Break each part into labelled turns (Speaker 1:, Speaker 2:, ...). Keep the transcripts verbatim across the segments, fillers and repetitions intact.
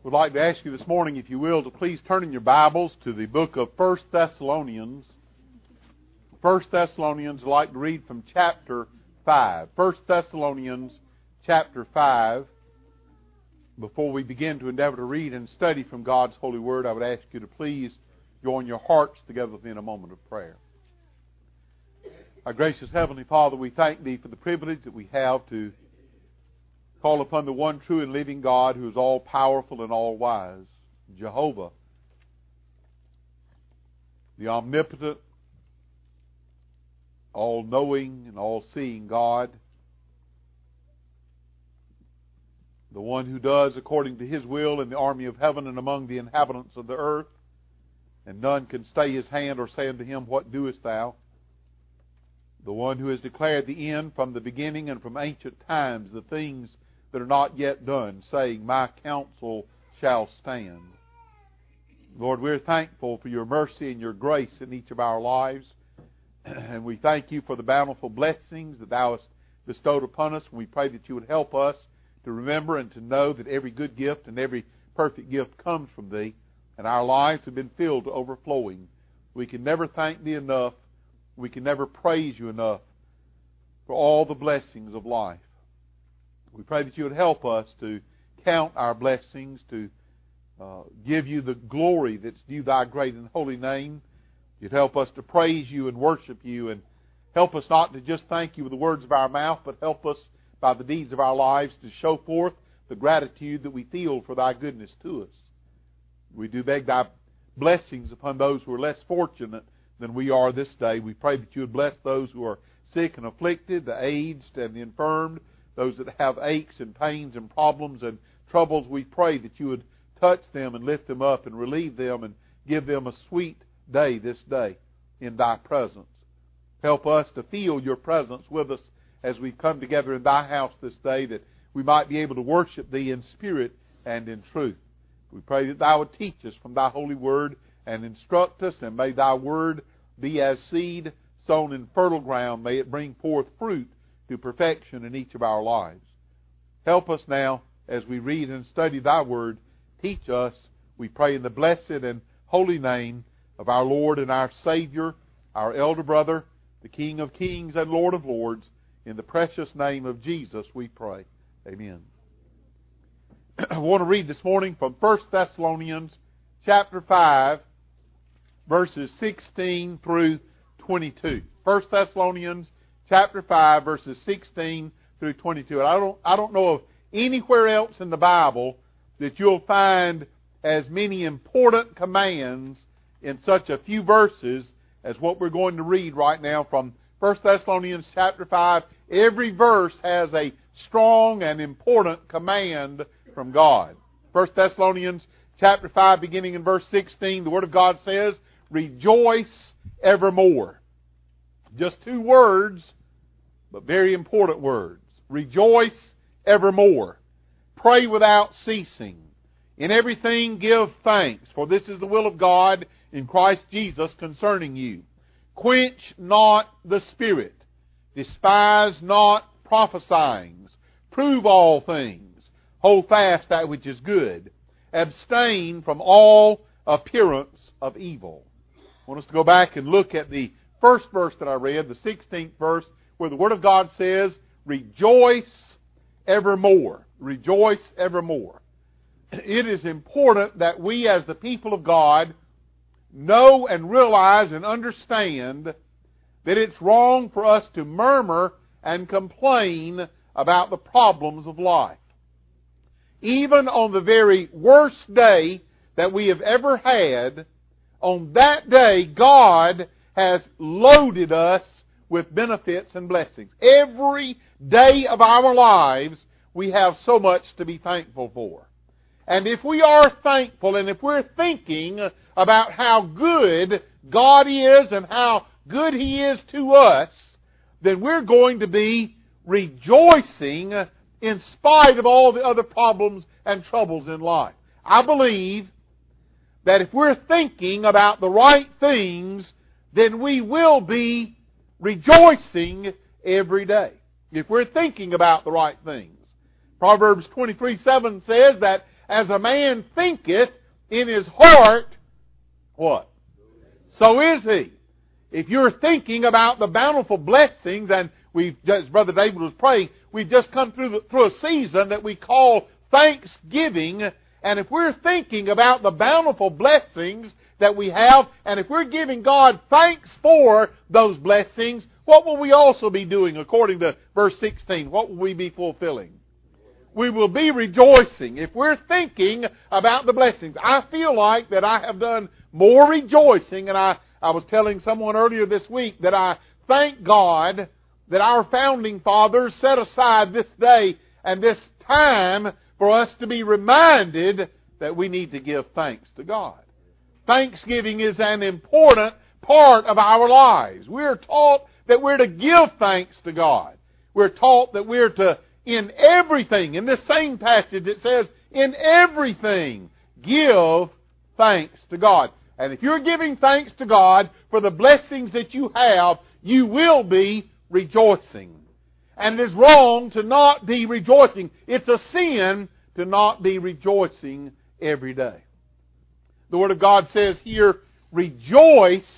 Speaker 1: would like to ask you this morning, if you will, to please turn in your Bibles to the book of First Thessalonians. First Thessalonians, I'd like to read from chapter five. First Thessalonians chapter five. Before we begin to endeavor to read and study from God's holy word, I would ask you to please join your hearts together with me in a moment of prayer. Our gracious Heavenly Father, we thank Thee for the privilege that we have to call upon the one true and living God who is all-powerful and all-wise, Jehovah, the omnipotent, all-knowing and all-seeing God, the one who does according to His will in the army of heaven and among the inhabitants of the earth, and none can stay His hand or say unto Him, What doest Thou? The one who has declared the end from the beginning and from ancient times, the things that are not yet done, saying, My counsel shall stand. Lord, we're thankful for your mercy and your grace in each of our lives. And we thank you for the bountiful blessings that Thou hast bestowed upon us. And we pray that you would help us to remember and to know that every good gift and every perfect gift comes from Thee. And our lives have been filled to overflowing. We can never thank Thee enough. We can never praise you enough for all the blessings of life. We pray that you would help us to count our blessings, to uh, give you the glory that's due Thy great and holy name. You'd help us to praise you and worship you, and help us not to just thank you with the words of our mouth, but help us by the deeds of our lives to show forth the gratitude that we feel for Thy goodness to us. We do beg Thy blessings upon those who are less fortunate than we are this day. We pray that you would bless those who are sick and afflicted, the aged and the infirmed, those that have aches and pains and problems and troubles. We pray that you would touch them and lift them up and relieve them and give them a sweet day this day in Thy presence. Help us to feel your presence with us as we come together in Thy house this day, that we might be able to worship Thee in spirit and in truth. We pray that Thou would teach us from Thy holy word and instruct us, and may Thy word be as seed sown in fertile ground. May it bring forth fruit to perfection in each of our lives. Help us now as we read and study Thy word. Teach us, we pray in the blessed and holy name of our Lord and our Savior, our elder brother, the King of kings and Lord of lords. In the precious name of Jesus we pray. Amen. I want to read this morning from First Thessalonians chapter five, verses sixteen through twenty-two. First Thessalonians chapter five, verses sixteen through twenty-two. And I don't, I don't know of anywhere else in the Bible that you'll find as many important commands in such a few verses as what we're going to read right now from First Thessalonians chapter five. Every verse has a strong and important command from God. First Thessalonians chapter five, beginning in verse sixteen, the Word of God says, Rejoice evermore. Just two words, but very important words. Rejoice evermore. Pray without ceasing. In everything give thanks, for this is the will of God in Christ Jesus concerning you. Quench not the Spirit. Despise not prophesying. Prove all things. Hold fast that which is good. Abstain from all appearance of evil. I want us to go back and look at the first verse that I read, the sixteenth verse, where the Word of God says, Rejoice evermore. Rejoice evermore. It is important that we as the people of God know and realize and understand that it's wrong for us to murmur and complain about the problems of life. Even on the very worst day that we have ever had, on that day God has loaded us with benefits and blessings. Every day of our lives we have so much to be thankful for. And if we are thankful and if we're thinking about how good God is and how good He is to us, then we're going to be rejoicing in spite of all the other problems and troubles in life. I believe that if we're thinking about the right things, then we will be rejoicing every day. If we're thinking about the right things. Proverbs twenty-three seven says that as a man thinketh in his heart, what? So is he. If you're thinking about the bountiful blessings, and we've, as Brother David was praying, we've just come through the, through a season that we call Thanksgiving, and if we're thinking about the bountiful blessings that we have, and if we're giving God thanks for those blessings, what will we also be doing according to verse sixteen? What will we be fulfilling? We will be rejoicing. If we're thinking about the blessings, I feel like that I have done more rejoicing, and I, I was telling someone earlier this week that I thank God that our founding fathers set aside this day and this time for us to be reminded that we need to give thanks to God. Thanksgiving is an important part of our lives. We're taught that we're to give thanks to God. We're taught that we're to, in everything, in this same passage it says, in everything, give thanks to God. And if you're giving thanks to God for the blessings that you have, you will be rejoicing. And it is wrong to not be rejoicing. It's a sin to not be rejoicing every day. The Word of God says here, rejoice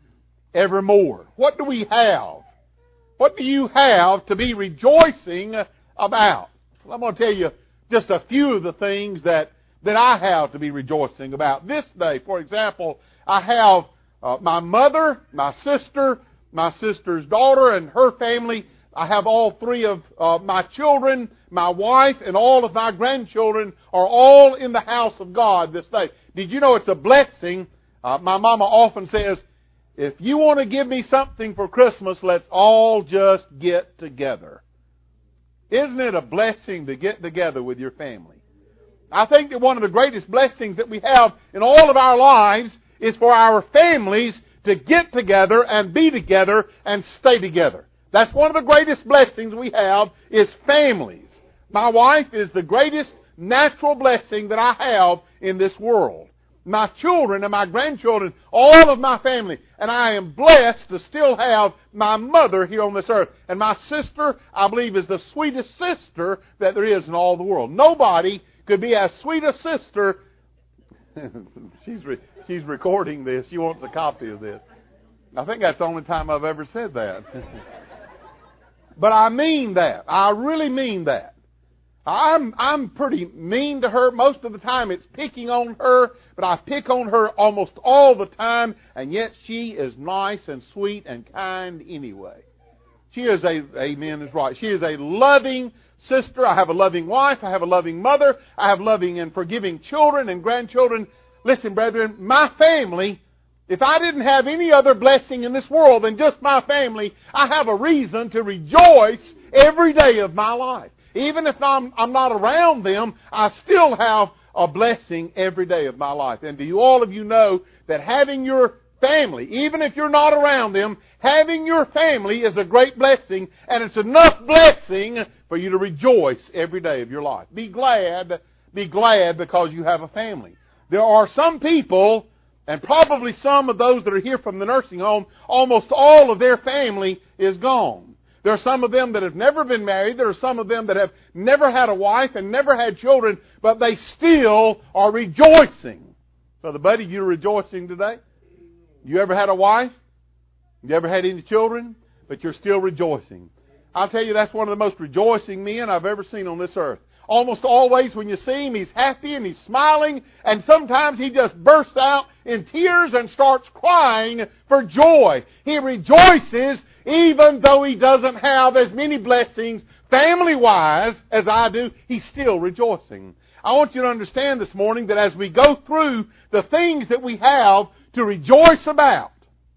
Speaker 1: evermore. What do we have? What do you have to be rejoicing about? Well, I'm going to tell you just a few of the things that, that I have to be rejoicing about. This day, for example, I have uh, my mother, my sister, my sister's daughter, and her family. I have all three of uh, my children, my wife, and all of my grandchildren are all in the house of God this day. Did you know it's a blessing? Uh, my mama often says, if you want to give me something for Christmas, let's all just get together. Isn't it a blessing to get together with your family? I think that one of the greatest blessings that we have in all of our lives is for our families to get together and be together and stay together. That's one of the greatest blessings we have is families. My wife is the greatest natural blessing that I have in this world. My children and my grandchildren, all of my family. And I am blessed to still have my mother here on this earth. And my sister, I believe, is the sweetest sister that there is in all the world. Nobody could be as sweet a sister. she's, re- she's recording this. She wants a copy of this. I think that's the only time I've ever said that. But I mean that. I really mean that. I'm I'm pretty mean to her. Most of the time it's picking on her, but I pick on her almost all the time, and yet she is nice and sweet and kind anyway. She is a, amen is right, she is a loving sister. I have a loving wife. I have a loving mother. I have loving and forgiving children and grandchildren. Listen, brethren, my family, if I didn't have any other blessing in this world than just my family, I have a reason to rejoice every day of my life. Even if I'm, I'm not around them, I still have a blessing every day of my life. And do you, all of you know that having your family, even if you're not around them, having your family is a great blessing, and it's enough blessing for you to rejoice every day of your life. Be glad, be glad because you have a family. There are some people, and probably some of those that are here from the nursing home, almost all of their family is gone. There are some of them that have never been married. There are some of them that have never had a wife and never had children, but they still are rejoicing. Brother Buddy, you rejoicing today? You ever had a wife? You ever had any children? But you're still rejoicing. I'll tell you, that's one of the most rejoicing men I've ever seen on this earth. Almost always when you see him, he's happy and he's smiling, and sometimes he just bursts out in tears and starts crying for joy. He rejoices even though he doesn't have as many blessings family-wise as I do. He's still rejoicing. I want you to understand this morning that as we go through the things that we have to rejoice about,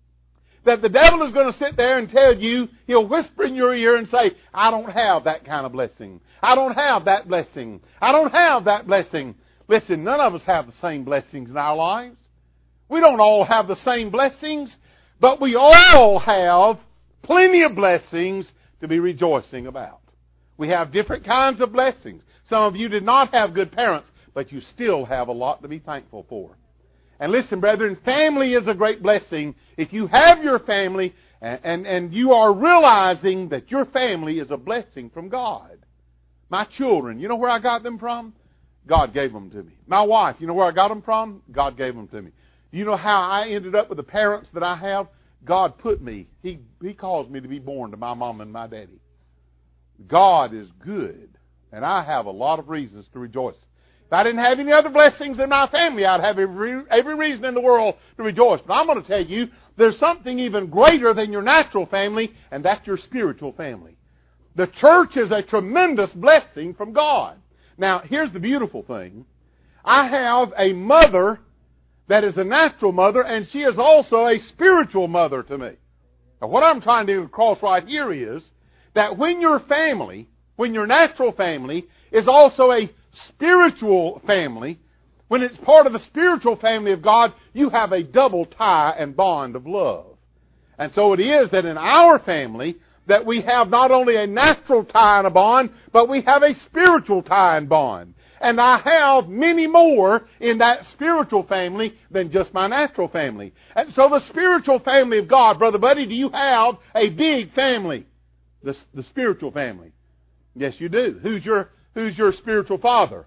Speaker 1: that the devil is going to sit there and tell you, he'll whisper in your ear and say, I don't have that kind of blessing. I don't have that blessing. I don't have that blessing. Listen, none of us have the same blessings in our lives. We don't all have the same blessings, but we all have plenty of blessings to be rejoicing about. We have different kinds of blessings. Some of you did not have good parents, but you still have a lot to be thankful for. And listen, brethren, family is a great blessing. If you have your family and, and, and you are realizing that your family is a blessing from God. My children, you know where I got them from? God gave them to me. My wife, you know where I got them from? God gave them to me. You know how I ended up with the parents that I have? God put me. He, he caused me to be born to my mom and my daddy. God is good, and I have a lot of reasons to rejoice. If I didn't have any other blessings in my family, I'd have every, every reason in the world to rejoice. But I'm going to tell you, there's something even greater than your natural family, and that's your spiritual family. The church is a tremendous blessing from God. Now, here's the beautiful thing. I have a mother that is a natural mother, and she is also a spiritual mother to me. Now, what I'm trying to get across right here is that when your family, when your natural family is also a spiritual family, when it's part of the spiritual family of God, you have a double tie and bond of love. And so it is that in our family, that we have not only a natural tie and a bond, but we have a spiritual tie and bond. And I have many more in that spiritual family than just my natural family. And so the spiritual family of God, Brother Buddy, do you have a big family? The, the spiritual family. Yes, you do. Who's your, who's your spiritual father?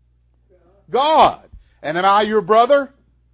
Speaker 1: God. And am I your brother?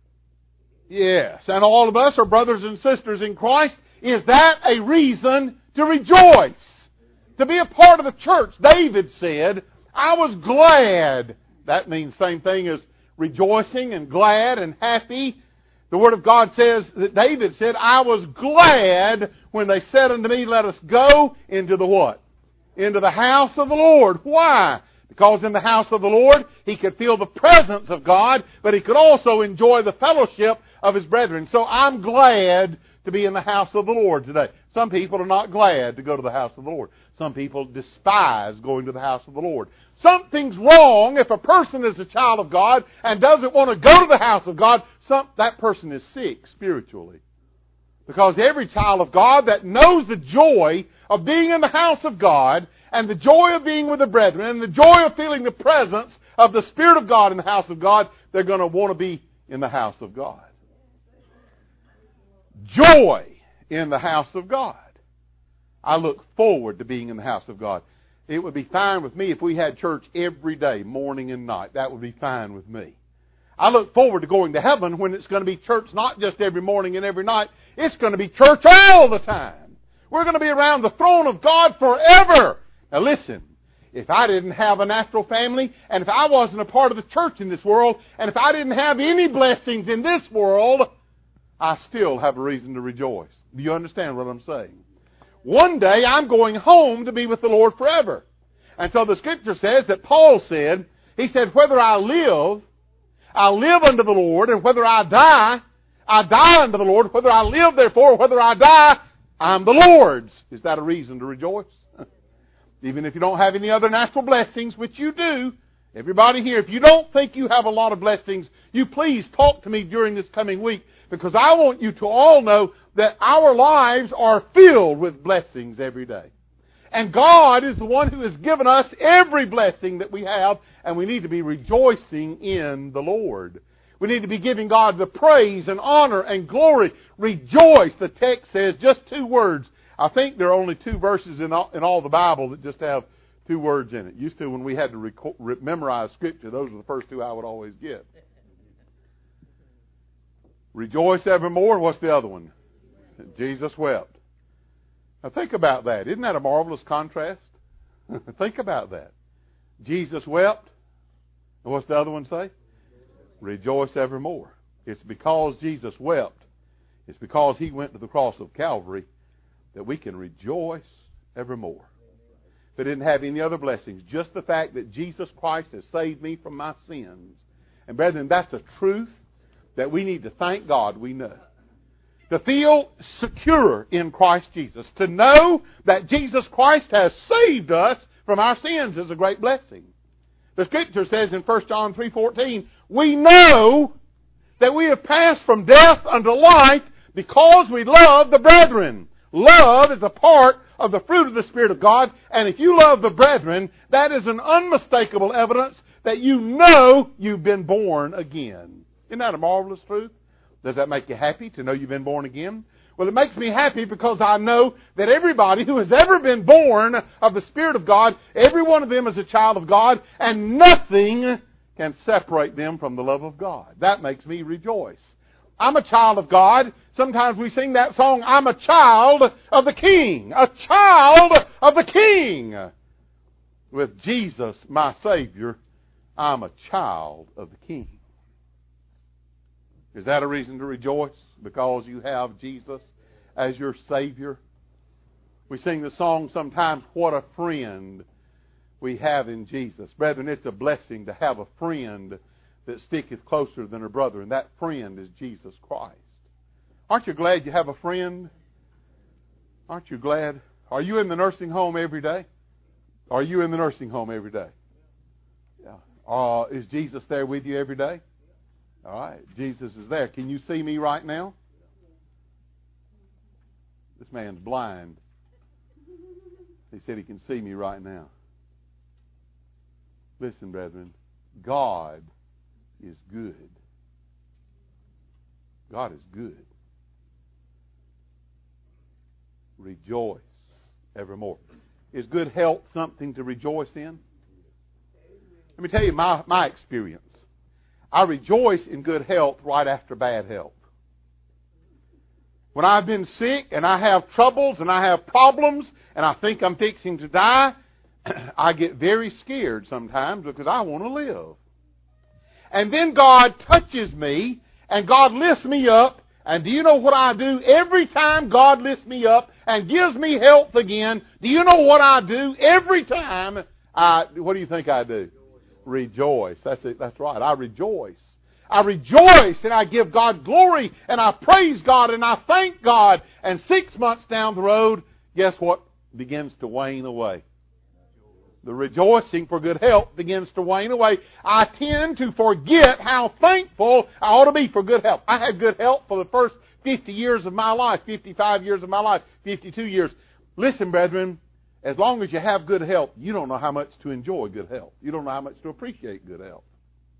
Speaker 1: Yes. And all of us are brothers and sisters in Christ. Is that a reason to rejoice? To be a part of the church? David said, I was glad. That means same thing as rejoicing and glad and happy. The Word of God says that David said, I was glad when they said unto me, let us go into the what? Into the house of the Lord. Why? Because in the house of the Lord, he could feel the presence of God, but he could also enjoy the fellowship of his brethren. So I'm glad to be in the house of the Lord today. Some people are not glad to go to the house of the Lord. Some people despise going to the house of the Lord. Something's wrong if a person is a child of God and doesn't want to go to the house of God. Some, that person is sick spiritually. Because every child of God that knows the joy of being in the house of God and the joy of being with the brethren and the joy of feeling the presence of the Spirit of God in the house of God, they're going to want to be in the house of God. Joy in the house of God. I look forward to being in the house of God. It would be fine with me if we had church every day, morning and night. That would be fine with me. I look forward to going to heaven when it's going to be church not just every morning and every night. It's going to be church all the time. We're going to be around the throne of God forever. Now listen, if I didn't have a natural family, and if I wasn't a part of the church in this world, and if I didn't have any blessings in this world, I still have a reason to rejoice. Do you understand what I'm saying? One day I'm going home to be with the Lord forever. And so the Scripture says that Paul said, he said, whether I live, I live unto the Lord, and whether I die, I die unto the Lord. Whether I live, therefore, whether I die, I'm the Lord's. Is that a reason to rejoice? Even if you don't have any other natural blessings, which you do, everybody here, if you don't think you have a lot of blessings, you please talk to me during this coming week, because I want you to all know that our lives are filled with blessings every day. And God is the one who has given us every blessing that we have, and we need to be rejoicing in the Lord. We need to be giving God the praise and honor and glory. Rejoice, the text says, just two words. I think there are only two verses in all, in all the Bible that just have two words in it. Used to, when we had to reco- re- memorize Scripture, those were the first two I would always get. Rejoice evermore. What's the other one? Jesus wept. Now think about that. Isn't that a marvelous contrast? Think about that. Jesus wept. And what's the other one say? Rejoice evermore. It's because Jesus wept. It's because He went to the cross of Calvary that we can rejoice evermore. If it didn't have any other blessings, just the fact that Jesus Christ has saved me from my sins. And brethren, that's a truth that we need to thank God we know. To feel secure in Christ Jesus. To know that Jesus Christ has saved us from our sins is a great blessing. The Scripture says in First John three fourteen, we know that we have passed from death unto life because we love the brethren. Love is a part of the fruit of the Spirit of God, and if you love the brethren, that is an unmistakable evidence that you know you've been born again. Isn't that a marvelous truth? Does that make you happy to know you've been born again? Well, it makes me happy because I know that everybody who has ever been born of the Spirit of God, every one of them is a child of God, and nothing can separate them from the love of God. That makes me rejoice. I'm a child of God. Sometimes we sing that song, I'm a child of the King. A child of the King. With Jesus, my Savior, I'm a child of the King. Is that a reason to rejoice? Because you have Jesus as your Savior? We sing the song sometimes, what a friend we have in Jesus. Brethren, it's a blessing to have a friend that sticketh closer than a brother, and that friend is Jesus Christ. Aren't you glad you have a friend? Aren't you glad? Are you in the nursing home every day? Are you in the nursing home every day? Yeah. Uh, is Jesus there with you every day? All right. Jesus is there. Can you see me right now? This man's blind. He said he can see me right now. Listen, brethren, God is good. God is good. Rejoice evermore. Is good health something to rejoice in? Let me tell you my, my experience. I rejoice in good health right after bad health. When I've been sick and I have troubles and I have problems and I think I'm fixing to die, I get very scared sometimes because I want to live. And then God touches me and God lifts me up. And do you know what I do? Every time God lifts me up and gives me health again, do you know what I do? Every time, I, what do you think I do? Rejoice. That's it. That's right. I rejoice. I rejoice and I give God glory and I praise God and I thank God. And six months down the road, guess what begins to wane away? The rejoicing for good health begins to wane away. I tend to forget how thankful I ought to be for good health. I had good health for the first fifty years of my life, fifty-five years of my life, fifty-two years. Listen, brethren, as long as you have good health, you don't know how much to enjoy good health. You don't know how much to appreciate good health.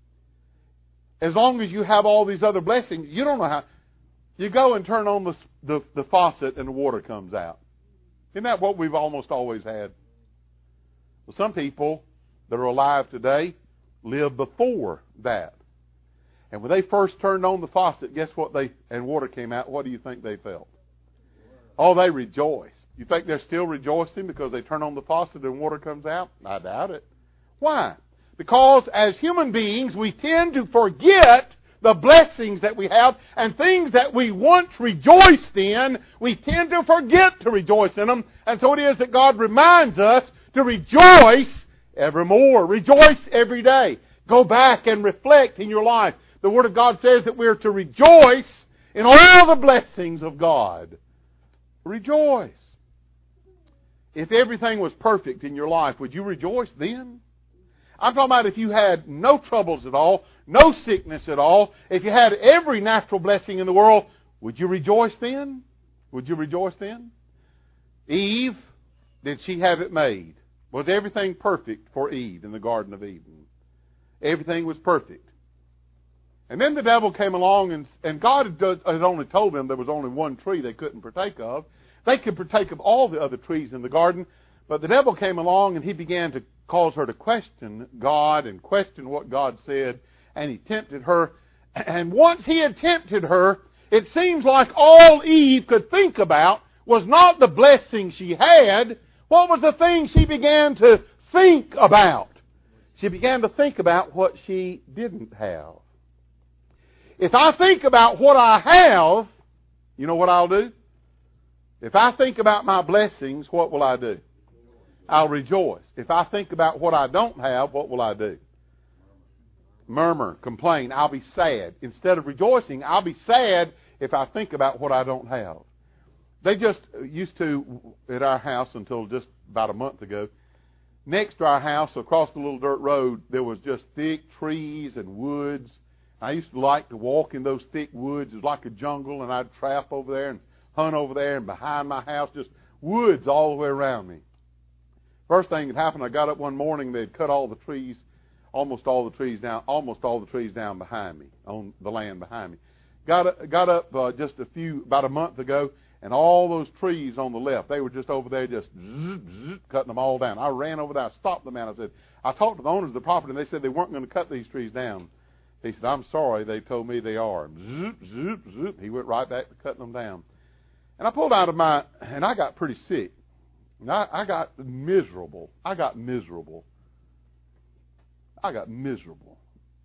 Speaker 1: As long as you have all these other blessings, you don't know how. You go and turn on the, the, the faucet and the water comes out. Isn't that what we've almost always had? Well, some people that are alive today live before that. And when they first turned on the faucet, guess what they, and water came out, what do you think they felt? Oh, they rejoiced. You think they're still rejoicing because they turn on the faucet and water comes out? I doubt it. Why? Because as human beings, we tend to forget the blessings that we have and things that we once rejoiced in, we tend to forget to rejoice in them. And so it is that God reminds us to rejoice evermore. Rejoice every day. Go back and reflect in your life. The Word of God says that we're to rejoice in all the blessings of God. Rejoice. If everything was perfect in your life, would you rejoice then? I'm talking about if you had no troubles at all, no sickness at all, if you had every natural blessing in the world, would you rejoice then? Would you rejoice then? Eve, did she have it made? Was everything perfect for Eve in the Garden of Eden? Everything was perfect. And then the devil came along and, and God had, had only told them there was only one tree they couldn't partake of. They could partake of all the other trees in the garden, but the devil came along and he began to cause her to question God and question what God said, and he tempted her. And once he had tempted her, it seems like all Eve could think about was not the blessing she had. What was the thing she began to think about? She began to think about what she didn't have. If I think about what I have, you know what I'll do? If I think about my blessings, what will I do? I'll rejoice. If I think about what I don't have, what will I do? Murmur, complain. I'll be sad. Instead of rejoicing, I'll be sad if I think about what I don't have. They just used to, at our house until just about a month ago, next to our house, across the little dirt road, there was just thick trees and woods. I used to like to walk in those thick woods. It was like a jungle, and I'd trap over there and hunt over there, and behind my house, just woods all the way around me. First thing that happened, I got up one morning, they'd cut all the trees, almost all the trees down, almost all the trees down behind me, on the land behind me. Got up, got up uh, just a few, about a month ago, And all those trees on the left, they were just over there just zzz, zzz, cutting them all down. I ran over there. I stopped the man. I said, I talked to the owners of the property, and they said they weren't going to cut these trees down. He said, I'm sorry. They told me they are. Zoop, zoop, zoop. He went right back to cutting them down. And I pulled out of my, and I got pretty sick. And I, I got miserable. I got miserable. I got miserable.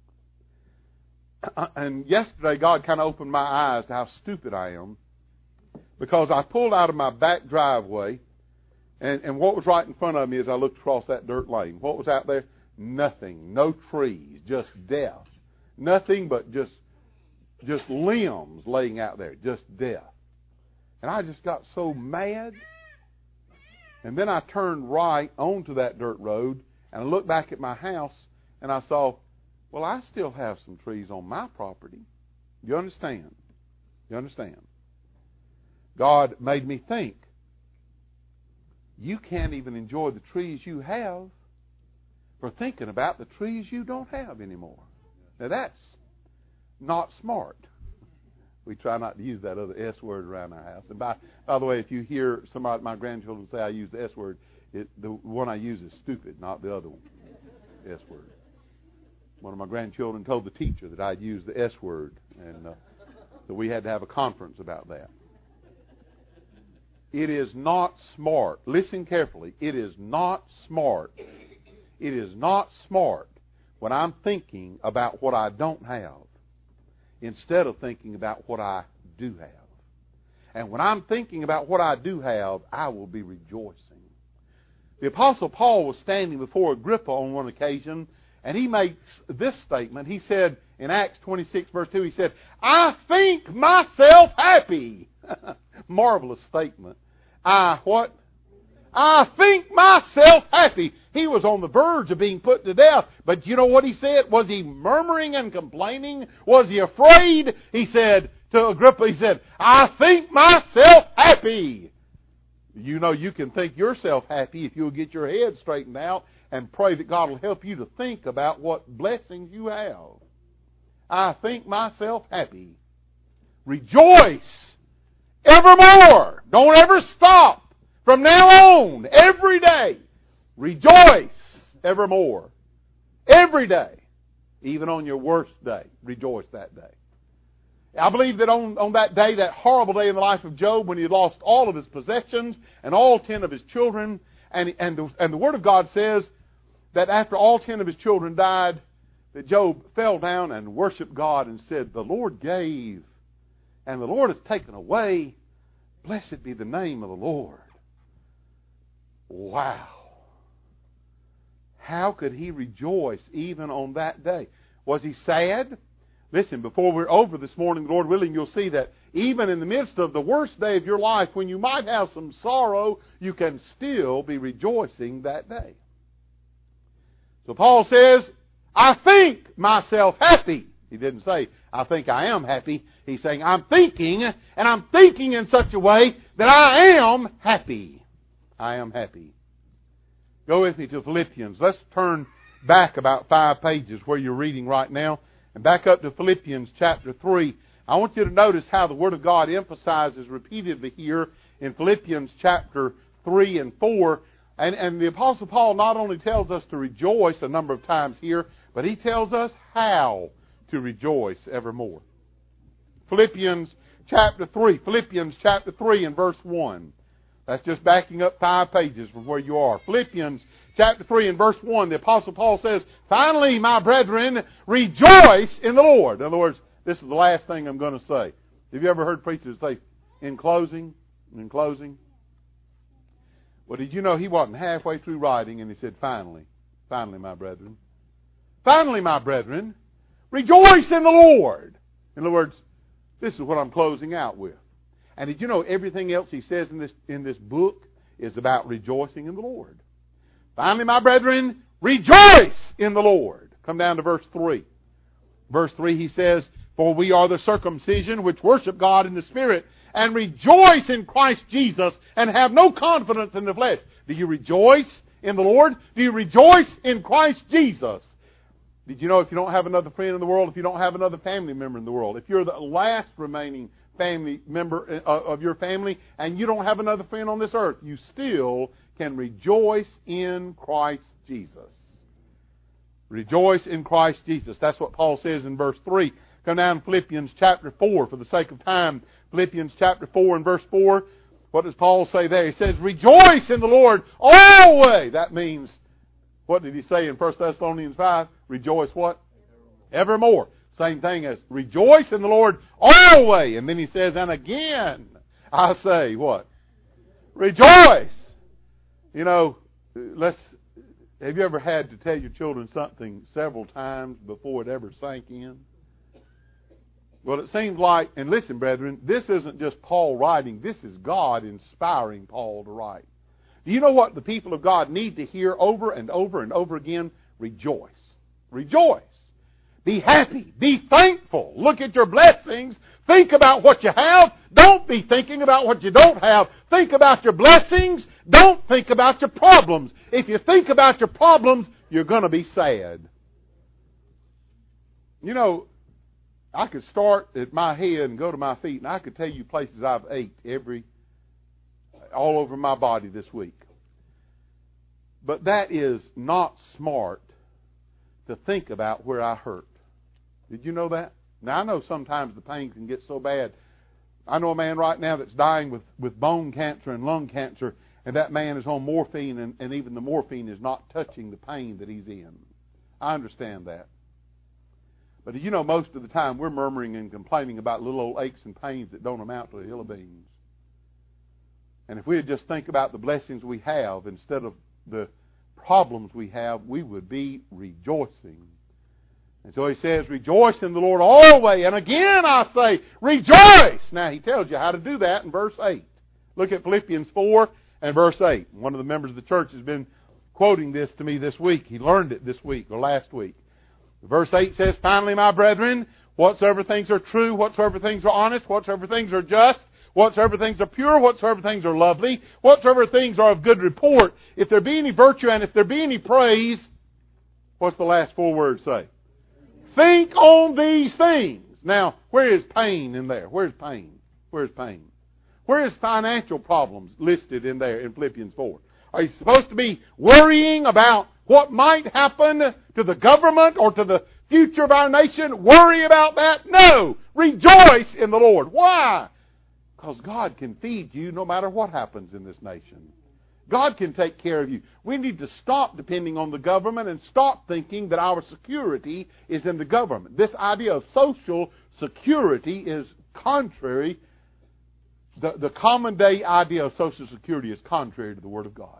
Speaker 1: And yesterday, God kind of opened my eyes to how stupid I am. Because I pulled out of my back driveway, and, and what was right in front of me as I looked across that dirt lane? What was out there? Nothing. No trees. Just death. Nothing but just just limbs laying out there. Just death. And I just got so mad. And then I turned right onto that dirt road, and I looked back at my house, and I saw, well, I still have some trees on my property. You understand? You understand? God made me think, you can't even enjoy the trees you have for thinking about the trees you don't have anymore. Now that's not smart. We try not to use that other S word around our house. And by, by the way, if you hear somebody, my grandchildren say I use the S word, it, the one I use is stupid, not the other one, S word. One of my grandchildren told the teacher that I'd use the S word, and uh, so we had to have a conference about that. It is not smart. Listen carefully. It is not smart. It is not smart when I'm thinking about what I don't have instead of thinking about what I do have. And when I'm thinking about what I do have, I will be rejoicing. The Apostle Paul was standing before Agrippa on one occasion, and he makes this statement. He said in Acts twenty-six, verse two, he said, I think myself happy. Marvelous statement. I what? I think myself happy. He was on the verge of being put to death. But you know what he said? Was he murmuring and complaining? Was he afraid? He said to Agrippa, he said, I think myself happy. You know, you can think yourself happy if you'll get your head straightened out and pray that God will help you to think about what blessings you have. I think myself happy. Rejoice evermore. Don't ever stop. From now on, every day, rejoice evermore. Every day. Even on your worst day, rejoice that day. I believe that on, on that day, that horrible day in the life of Job, when he lost all of his possessions and all ten of his children, and, and, the, and the Word of God says that after all ten of his children died, that Job fell down and worshiped God and said, the Lord gave, and the Lord has taken away. Blessed be the name of the Lord. Wow. How could he rejoice even on that day? Was he sad? Listen, before we're over this morning, Lord willing, you'll see that even in the midst of the worst day of your life, when you might have some sorrow, you can still be rejoicing that day. So Paul says, I think myself happy. He didn't say, I think I am happy. He's saying, I'm thinking, and I'm thinking in such a way that I am happy. I am happy. Go with me to Philippians. Let's turn back about five pages where you're reading right now, and back up to Philippians chapter three. I want you to notice how the Word of God emphasizes repeatedly here in Philippians chapter three and four. And, and the Apostle Paul not only tells us to rejoice a number of times here, but he tells us how to rejoice evermore. Philippians chapter three. Philippians chapter three and verse one. That's just backing up five pages from where you are. Philippians chapter three and verse one, the Apostle Paul says, finally, my brethren, rejoice in the Lord. In other words, this is the last thing I'm going to say. Have you ever heard preachers say, in closing, in closing? Well, did you know he wasn't halfway through writing and he said, finally, finally, my brethren. Finally, my brethren, rejoice in the Lord. In other words, this is what I'm closing out with. And did you know everything else he says in this in this book is about rejoicing in the Lord? Finally, my brethren, rejoice in the Lord. Come down to verse three. Verse three, he says, for we are the circumcision which worship God in the Spirit and rejoice in Christ Jesus and have no confidence in the flesh. Do you rejoice in the Lord? Do you rejoice in Christ Jesus? Did you know if you don't have another friend in the world, if you don't have another family member in the world, if you're the last remaining family member of your family, and you don't have another friend on this earth, you still can rejoice in Christ Jesus. Rejoice in Christ Jesus. That's what Paul says in verse three. Come down to Philippians chapter four for the sake of time. Philippians chapter four and verse four. What does Paul say there? He says, rejoice in the Lord always. That means, what did he say in First Thessalonians five? Rejoice what? Evermore. Same thing as rejoice in the Lord always. And then he says, and again, I say what? Rejoice. You know, let's, have you ever had to tell your children something several times before it ever sank in? Well, it seems like, and listen, brethren, this isn't just Paul writing. This is God inspiring Paul to write. Do you know what the people of God need to hear over and over and over again? Rejoice. Rejoice. Be happy. Be thankful. Look at your blessings. Think about what you have. Don't be thinking about what you don't have. Think about your blessings. Don't think about your problems. If you think about your problems, you're going to be sad. You know, I could start at my head and go to my feet, and I could tell you places I've ached every, all over my body this week. But that is not smart to think about where I hurt. Did you know that? Now, I know sometimes the pain can get so bad. I know a man right now that's dying with, with bone cancer and lung cancer, and that man is on morphine, and, and even the morphine is not touching the pain that he's in. I understand that. But you know, most of the time we're murmuring and complaining about little old aches and pains that don't amount to a hill of beans. And if we would just think about the blessings we have instead of the problems we have, we would be rejoicing. And so he says, rejoice in the Lord always. And again I say, rejoice. Now he tells you how to do that in verse eight. Look at Philippians four and verse eight. One of the members of the church has been quoting this to me this week. He learned it this week or last week. Verse eight says, finally, my brethren, whatsoever things are true, whatsoever things are honest, whatsoever things are just, whatsoever things are pure, whatsoever things are lovely, whatsoever things are of good report, if there be any virtue and if there be any praise, what's the last four words say? Think on these things. Now, where is pain in there? Where's pain? Where's pain? Where is financial problems listed in there in Philippians four? Are you supposed to be worrying about what might happen to the government or to the future of our nation? Worry about that? No. Rejoice in the Lord. Why? Because God can feed you no matter what happens in this nation. God can take care of you. We need to stop depending on the government and stop thinking that our security is in the government. This idea of social security is contrary. The, the common day idea of social security is contrary to the Word of God.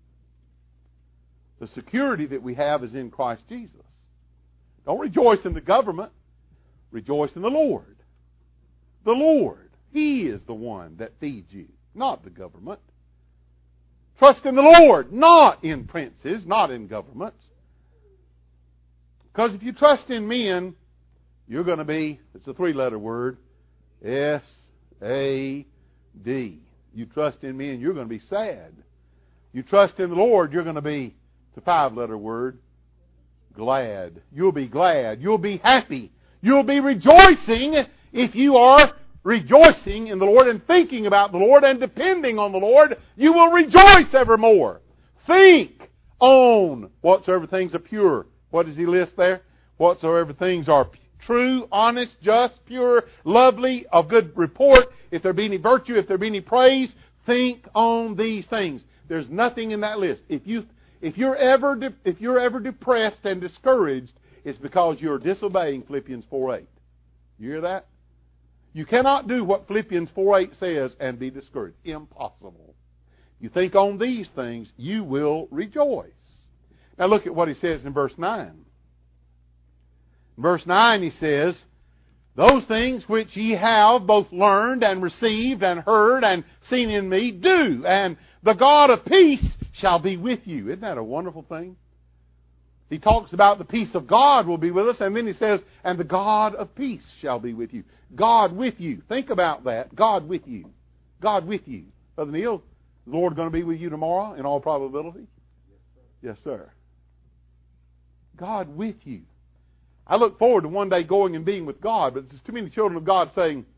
Speaker 1: The security that we have is in Christ Jesus. Don't rejoice in the government. Rejoice in the Lord. The Lord. He is the one that feeds you, not the government. Trust in the Lord, not in princes, not in governments. Because if you trust in men, you're going to be, it's a three-letter word, S A D. You trust in men, you're going to be sad. You trust in the Lord, you're going to be, it's a five-letter word, glad. You'll be glad. You'll be happy. You'll be rejoicing if you are rejoicing in the Lord and thinking about the Lord and depending on the Lord. You will rejoice evermore. Think on whatsoever things are pure. What does he list there? Whatsoever things are true, honest, just, pure, lovely, of good report. If there be any virtue, if there be any praise, think on these things. There's nothing in that list. If you if you're ever de- if you're ever depressed and discouraged, it's because you're disobeying Philippians four eight. You hear that? You cannot do what Philippians four eight says and be discouraged. Impossible. You think on these things, you will rejoice. Now look at what he says in verse nine. In verse nine he says, those things which ye have both learned and received and heard and seen in me, do, and the God of peace shall be with you. Isn't that a wonderful thing? He talks about the peace of God will be with us, and then he says, and the God of peace shall be with you. God with you. Think about that. God with you. God with you. Brother Neil, is the Lord going to be with you tomorrow in all probability? Yes, sir. Yes, sir. God with you. I look forward to one day going and being with God, but there's too many children of God saying,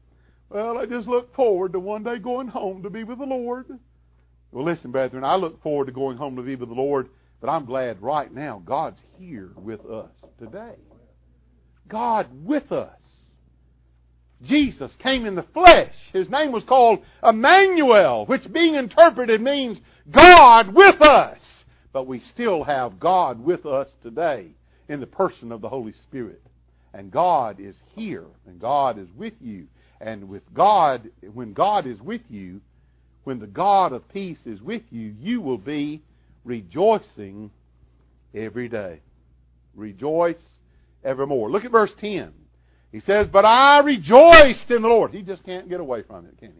Speaker 1: Well, I just look forward to one day going home to be with the Lord. Well, listen, brethren, I look forward to going home to be with the Lord, but I'm glad right now God's here with us today. God with us. Jesus came in the flesh. His name was called Emmanuel, which being interpreted means God with us. But we still have God with us today in the person of the Holy Spirit. And God is here, and God is with you. And with God, when God is with you, when the God of peace is with you, you will be rejoicing every day. Rejoice evermore. Look at verse ten. He says, but I rejoiced in the Lord. He just can't get away from it, can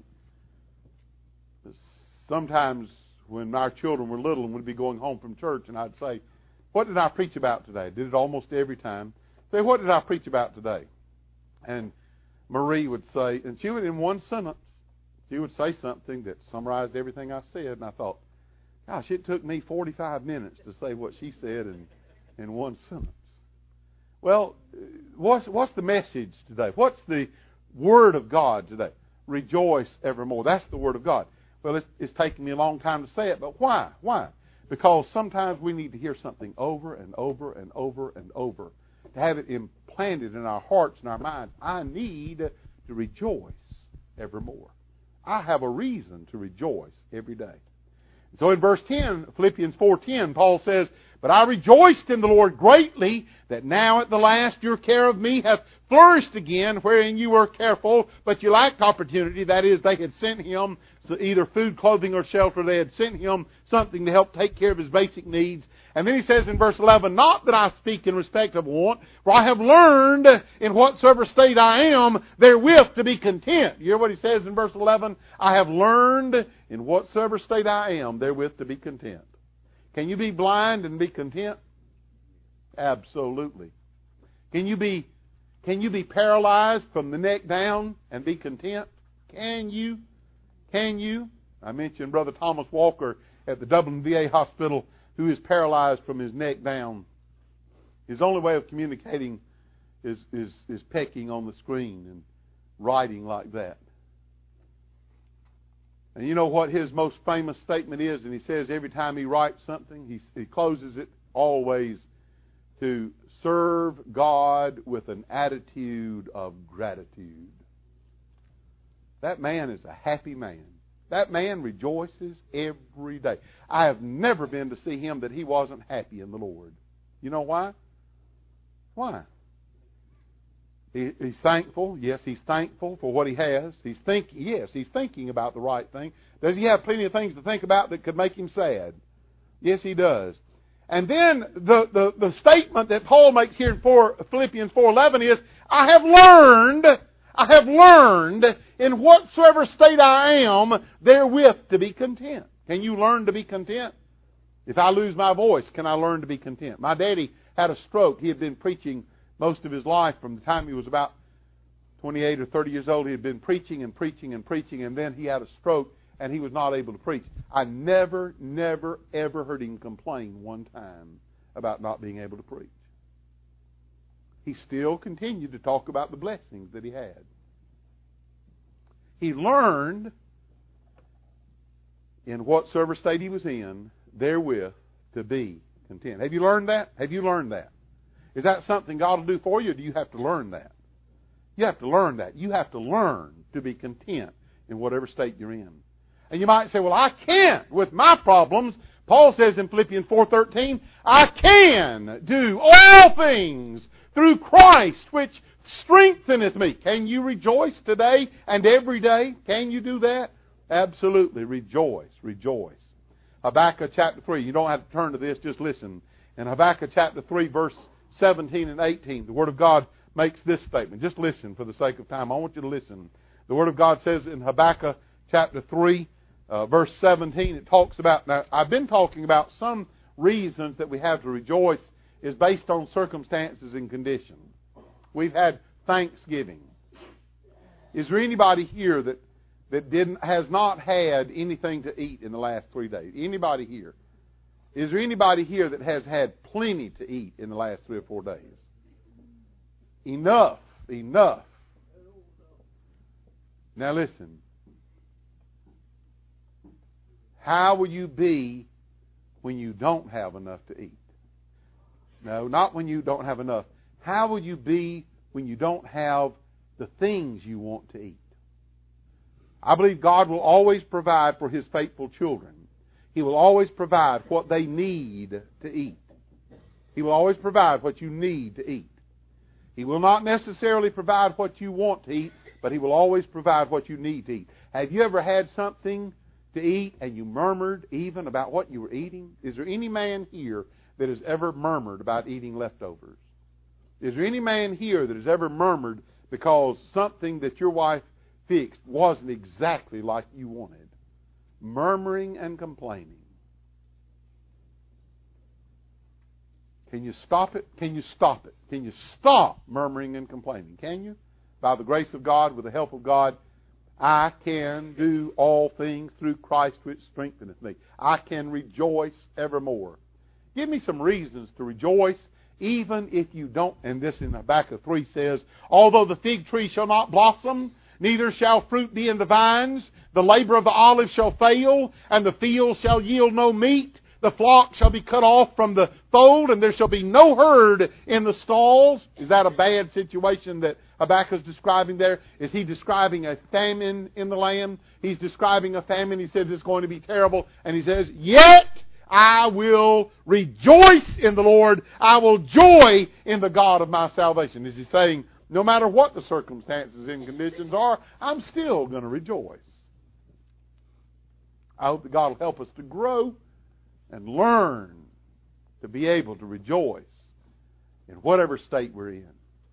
Speaker 1: he? Sometimes when our children were little and we'd be going home from church and I'd say, what did I preach about today? I did it almost every time. Say, what did I preach about today? And Marie would say, and she would, in one sentence, she would say something that summarized everything I said, and I thought, gosh, it took me forty-five minutes to say what she said in, in one sentence. Well, what's, what's the message today? What's the Word of God today? Rejoice evermore. That's the Word of God. Well, it's, it's taken me a long time to say it, but why? Why? Because sometimes we need to hear something over and over and over and over to have it implanted in our hearts and our minds. I need to rejoice evermore. I have a reason to rejoice every day. So in verse ten, Philippians four ten, Paul says, but I rejoiced in the Lord greatly that now at the last your care of me hath flourished again, wherein you were careful, but you lacked opportunity. That is, they had sent him either food, clothing, or shelter. They had sent him something to help take care of his basic needs. And then he says in verse eleven, not that I speak in respect of want, for I have learned in whatsoever state I am therewith to be content. You hear what he says in verse eleven? I have learned in whatsoever state I am therewith to be content. Can you be blind and be content? Absolutely. Can you be Can you be paralyzed from the neck down and be content? Can you? Can you? I mentioned Brother Thomas Walker at the Dublin V A hospital, who is paralyzed from his neck down. His only way of communicating is, is, is pecking on the screen and writing like that. And you know what his most famous statement is? And he says every time he writes something, he, he closes it always to serve God with an attitude of gratitude. That man is a happy man. That man rejoices every day. I have never been to see him that he wasn't happy in the Lord. You know why? Why? He, he's thankful. Yes, he's thankful for what he has. He's think. Yes, he's thinking about the right thing. Does he have plenty of things to think about that could make him sad? Yes, he does. And then the, the, the statement that Paul makes here in four, Philippians four eleven is, I have learned, I have learned in whatsoever state I am therewith to be content. Can you learn to be content? If I lose my voice, can I learn to be content? My daddy had a stroke. He had been preaching most of his life from the time he was about twenty-eight or thirty years old. He had been preaching and preaching and preaching, and then he had a stroke and he was not able to preach. I never, never, ever heard him complain one time about not being able to preach. He still continued to talk about the blessings that he had. He learned in whatsoever state he was in, therewith to be content. Have you learned that? Have you learned that? Is that something God will do for you, or do you have to learn that? You have to learn that. You have to learn to be content in whatever state you're in. And you might say, well, I can't with my problems. Paul says in Philippians four thirteen, I can do all things through Christ, which strengtheneth me. Can you rejoice today and every day? Can you do that? Absolutely. Rejoice. Rejoice. Habakkuk chapter three. You don't have to turn to this. Just listen. In Habakkuk chapter three, verse seventeen and eighteen, the Word of God makes this statement. Just listen for the sake of time. I want you to listen. The Word of God says in Habakkuk chapter three, uh, verse seventeen, it talks about, now I've been talking about some reasons that we have to rejoice is based on circumstances and conditions. We've had Thanksgiving. Is there anybody here that, that didn't has not had anything to eat in the last three days? Anybody here? Is there anybody here that has had plenty to eat in the last three or four days? Enough. Enough. Now listen. How will you be when you don't have enough to eat? No, not when you don't have enough. How will you be when you don't have the things you want to eat? I believe God will always provide for His faithful children. He will always provide what they need to eat. He will always provide what you need to eat. He will not necessarily provide what you want to eat, but He will always provide what you need to eat. Have you ever had something to eat and you murmured even about what you were eating? Is there any man here that has ever murmured about eating leftovers? Is there any man here that has ever murmured because something that your wife fixed wasn't exactly like you wanted? Murmuring and complaining. Can you stop it? Can you stop it? Can you stop murmuring and complaining? Can you? By the grace of God, with the help of God, I can do all things through Christ which strengtheneth me. I can rejoice evermore. Give me some reasons to rejoice, even if you don't. And this in Habakkuk three says, although the fig tree shall not blossom, neither shall fruit be in the vines, the labor of the olive shall fail, and the field shall yield no meat. The flock shall be cut off from the fold, and there shall be no herd in the stalls. Is that a bad situation that Habakkuk is describing there? Is he describing a famine in the land? He's describing a famine. He says it's going to be terrible. And he says, yet I will rejoice in the Lord. I will joy in the God of my salvation. Is he saying, no matter what the circumstances and conditions are, I'm still going to rejoice? I hope that God will help us to grow and learn to be able to rejoice in whatever state we're in.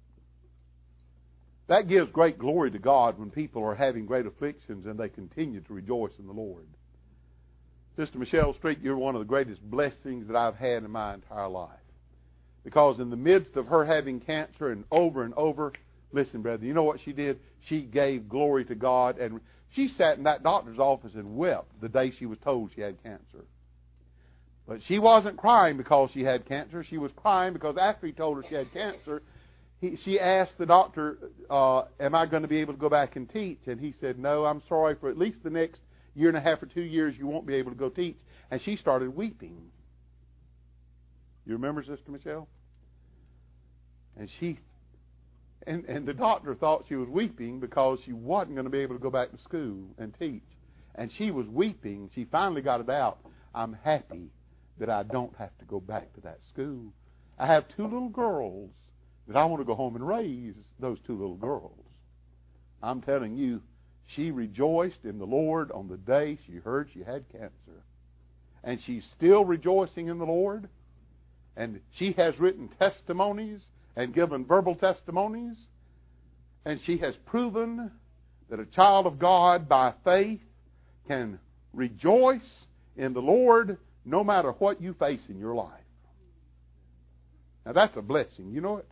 Speaker 1: That gives great glory to God when people are having great afflictions and they continue to rejoice in the Lord. Sister Michelle Street, you're one of the greatest blessings that I've had in my entire life. Because in the midst of her having cancer and over and over, listen, brother, you know what she did? She gave glory to God. And she sat in that doctor's office and wept the day she was told she had cancer. But she wasn't crying because she had cancer. She was crying because after he told her she had cancer, he, she asked the doctor, uh, am I going to be able to go back and teach? And he said, no, I'm sorry, for at least the next year and a half or two years you won't be able to go teach. And she started weeping. You remember Sister Michelle? And she, and, and the doctor thought she was weeping because she wasn't going to be able to go back to school and teach. And she was weeping. She finally got it out. I'm happy that I don't have to go back to that school. I have two little girls that I want to go home and raise those two little girls. I'm telling you, she rejoiced in the Lord on the day she heard she had cancer. And she's still rejoicing in the Lord. And she has written testimonies and given verbal testimonies. And she has proven that a child of God by faith can rejoice in the Lord no matter what you face in your life. Now that's a blessing. You know it?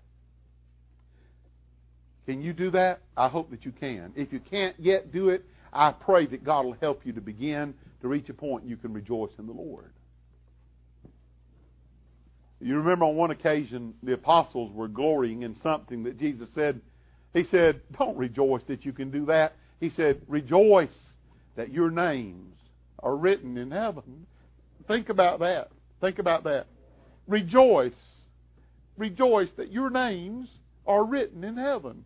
Speaker 1: Can you do that? I hope that you can. If you can't yet do it, I pray that God will help you to begin to reach a point you can rejoice in the Lord. You remember on one occasion the apostles were glorying in something that Jesus said. He said, don't rejoice that you can do that. He said, rejoice that your names are written in heaven. Think about that. Think about that. Rejoice. Rejoice that your names are written in heaven.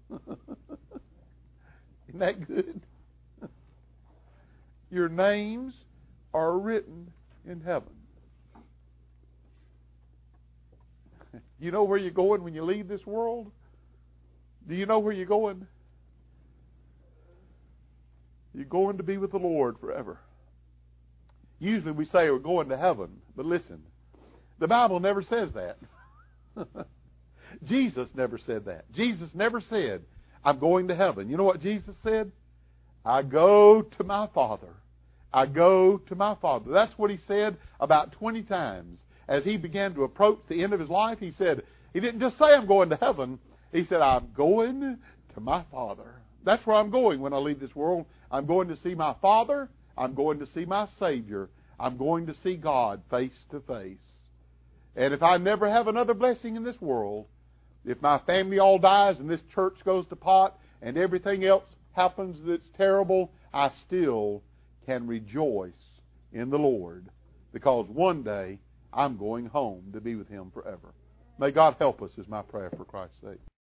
Speaker 1: Isn't that good? Your names are written in heaven. You know where you're going when you leave this world? Do you know where you're going? You're going to be with the Lord forever. Usually we say we're going to heaven, but listen, the Bible never says that. Jesus never said that. Jesus never said, I'm going to heaven. You know what Jesus said? I go to my Father. I go to my Father. That's what he said about twenty times. As he began to approach the end of his life, he said, he didn't just say I'm going to heaven. He said, I'm going to my Father. That's where I'm going when I leave this world. I'm going to see my Father. I'm going to see my Savior. I'm going to see God face to face. And if I never have another blessing in this world, if my family all dies and this church goes to pot and everything else happens that's terrible, I still can rejoice in the Lord, because one day I'm going home to be with Him forever. May God help us is my prayer for Christ's sake.